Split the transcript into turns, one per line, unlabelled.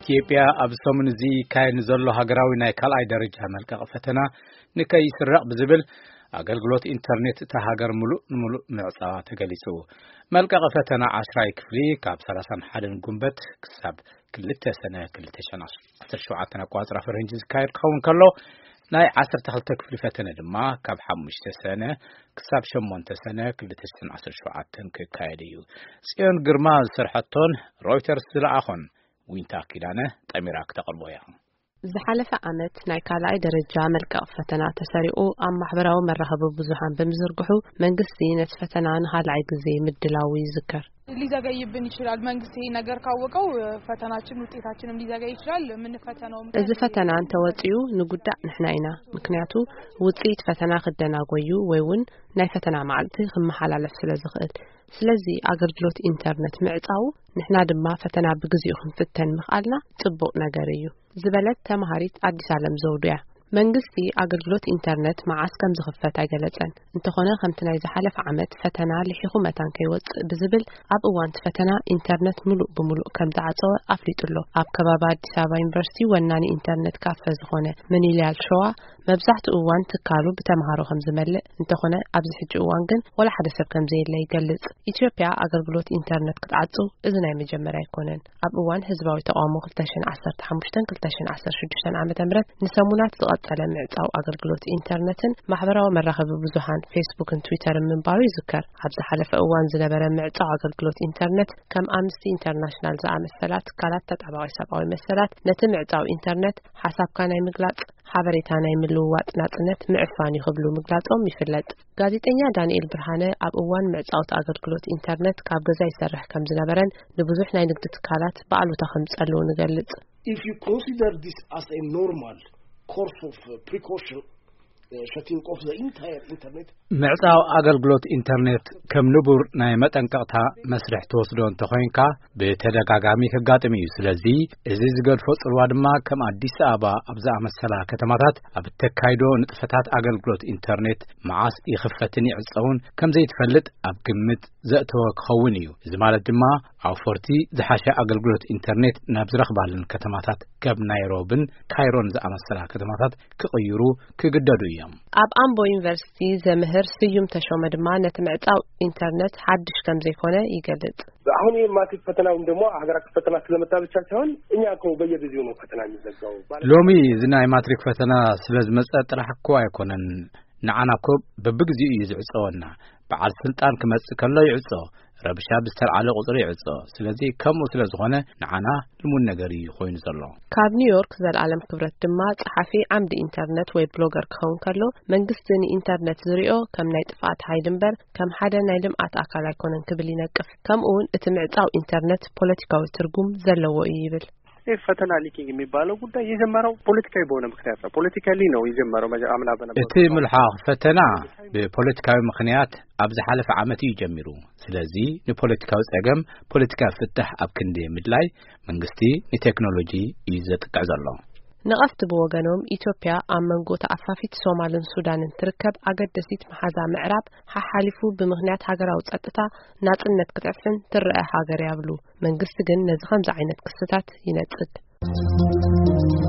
ኢትዮጵያ ኣብ ሰሙን እዚ ካይን ዘሎ ሃገራዊ ናይ ካልኣይ ደረጃ መልቀቕ ፈተና ንከይስረቕ ብዝብል ኣገልግሎት ኢንተርኔት ተሃገር ሙሉእ ምዕጻዋ ተገሊጹ መልቀቕ ፈተና 10ይ ክፍሊ ካብ 31 ጉንበት ክሳብ 2 ሰነ 2017 ኣቋጽራ ፈረንጂ ዝካየድ ክኸውን ከሎ ናይ 12 ክፍሊ ፈተነ ድማ ካብ 5 ሰነ ክሳብ 8 ሰነ 2017 ክካየድ እዩ ጽዮን ግርማ ዝሰርሐቶን ሮይተርስ ዝለኣኾን ዊንታ ኪዳነ ጠሚራ ክተቀርቦያ
ዝሓለፈ ዓመት ናይ ካልኣይ ደረጃ መልቀቕ ፈተና ተሰሪዑ ኣብ ማሕበራዊ መራኸቢ ብዙሃን በምዝርግሑ መንግስቲ ነቲ ፈተና ንኻልኣይ ግዜ ምድላው ይዝከር
ሊዘገይብን ይችላል መንግስቲ ነገር ካወቀው ፈተናችን ውጤታችንም ሊዘገይ ይችላል ምን ፈተናው
እዚ ፈተና እንተወጪው ንጉዳእ ንሕና ኢና ምክንያቱ ውጤት ፈተና ክደናጎዩ ወይውን ናይ ፈተና መዓልቲ ክመሓላለፍ ስለዝኽእል ስለዚ አገልግሎት ኢንተርኔት ምዕጻው ንሕና ድማ ፈተና ብግዚኡ ክንፍተን ምኽኣልና ጽቡቕ ነገር እዩ ዝበለት ተማሃሪት አዲስ ዓለም ዘውዱያ መንግስቲ አገልግሎት ኢንተርኔት ማዓስ ከም ዝኽፈት አይገለጸን እንተኾነ ከምቲ ናይ ዝሓለፈ ዓመት ፈተና ልሒኹ መታን ከይወጽእ ብዝብል ኣብ እዋን ፈተና ኢንተርኔት ሙሉእ ብሙሉእ ከም ዝዓጸወ ኣፍሊጡሎ ኣብ ከባቢ አዲስ አበባ ዩኒቨርሲቲ ወናኒ ኢንተርኔት ካፌ ዝኾነ ምንይልያል ሸዋ መብዛሕትኡ እዋን ትካሉ ብተማሃሮ ከም ዝመልእ እንተኾነ ኣብዚ ሕጂ እዋን ግን ወላ ሓደ ሰብ ከም ዘየለ ይገልጽ ኢትዮጵያ አገልግሎት ኢንተርኔት ክትዓጽው እዚ ናይ መጀመርያ ኣይኮነን ኣብ እዋን ህዝባዊ ተቃውሞ 2015-2016 ዓመተ ምህረት ንሰሙናት ዝቀጸለ ምዕጻው አገልግሎት ኢንተርኔትን ማሕበራዊ መራኸቢ ብዙሃን ፌስቡክን ትዊተርን ምንባሩ ይዝከር ኣብ ዝሓለፈ እዋን ዝነበረ ምዕጻው አገልግሎት ኢንተርኔት ከም አምነስቲ ኢንተርናሽናል ዝኣመሰላት ካላት ተጣባቂ ሰብኣዊ መሰላት ነቲ ምዕጻው ኢንተርኔት ሓሳብካ ናይ ምግላጽ ሓበሬታ ናይ ምልውዋጥ ናጽነት ምዕፋን ይኽብሉ ምግላጾም ይፍለጥ ጋዜጠኛ ዳንኤል ብርሃነ ኣብ እዋን ምዕጻውት አገልግሎት ኢንተርኔት ካብ ገዛ ይሰርሕ ከም ዝነበረን ንብዙሕ ናይ ንግዲ ትካላት በዓሉታ ከምጸልው ንገልጽ
If you consider this as a normal course of precaution shutting off the entire internet
ምዕጻው አገልግሎት ኢንተርኔት ከም ንቡር ናይ መጠንቀቕታ መስርሕ ተወስዶ እንተኾይንካ በተደጋጋሚ ከጋጥም እዩ ስለዚ እዚ ዝገድፎ ጽልዋ ድማ ከም አዲስ አበባ ኣብ ዝኣመሰላ ከተማታት ኣብ ተካይዶ ንጥፈታት አገልግሎት ኢንተርኔት መዓስ ይኽፈትን ይዕጸውን ከም ዘይትፈልጥ ኣብ ግምት ዘእተወ ክኸውን እዩ እዚ ማለት ድማ ኣውፈርቲ ዝሓሸ አገልግሎት ኢንተርኔት ናብ ዝረኽባልን ከተማታት ከም ናይሮብን ካይሮን ዝኣመሰላ ከተማታት ክቕይሩ ክግደዱ እዮም
ኣብ አምቦ ዩኒቨርሲቲ ዘምህር ስዩም ተሾመ ድማ ነቲ ምዕጻው ኢንተርኔት ሓድሽ ከም ዘይኮነ ይገልጽ
አሁን የማትሪክ ፈተናው ደግሞ ሀገር አቀፍ ፈተና ስለመጣ ብቻ ሳይሆን እኛ እኮ በየጊዜው ነው ፈተና የሚዘጋው
ሎሚ ዝናይ ማትሪክ ፈተና ስለዝመጸ ጥራሕ እኮ አይኮነን ንዓና እኮ በብግዚኡ ይዝዕጸወና በዓል ስልጣን ክመጽእ ከሎ ይዕጾ ረብሻ ብዝተልዓለ ቁጽሪ ይዕጾ ስለዚ ከምኡ ስለዝኾነ ንዓና ልሙን ነገር ኮይኑ ዘሎ
ካብ ኒውዮርክ ዘለዓለም ክብረት ድማ ጸሓፊ ዓምዲ ኢንተርኔት ወይ ብሎገር ክኸውን ከሎ መንግስቲ ኢንተርኔት ዝሪኦ ከም ናይ ጥፋት ኃይል እምበር ከም ሓደ ናይ ልምዓት አካል ኣይኮነን ክብል ይነቅፍ ከምኡውን እቲ ምዕጻው ኢንተርኔት ፖለቲካዊ ትርጉም ዘለዎ እዩ ይብል
ፈተና ሊኪንግ የሚባለው ጉዳይ የጀመረው ፖለቲካዊ በሆነ ምክንያት ነው ፖለቲካሊ ነው የጀመረው አምና በነበረው
እቲ ምልሓቕ ፈተና በፖለቲካዊ ምክንያት ኣብ ዝሓለፈ ዓመት ይጀምሩ ስለዚ ንፖለቲካዊ ጸገም ፖለቲካዊ ፍትሕ ኣብ ክንዲ ምድላይ መንግስቲ ንቴክኖሎጂ ይዘጥቅዕ ዘሎ
ነቐፍቲ ብወገኖም ኢትዮጵያ ኣብ መንጎ ተኣፋፊት ሶማልን ሱዳንን ትርከብ ኣገደሲት መሓዛ ምዕራብ ሓሓሊፉ ብምኽንያት ሃገራዊ ጸጥታ ናጽነት ክትዕፍን ትርአ ሃገር ያብሉ መንግስቲ ግን ነዚ ከምዚ ዓይነት ክስተታት ይነጽግ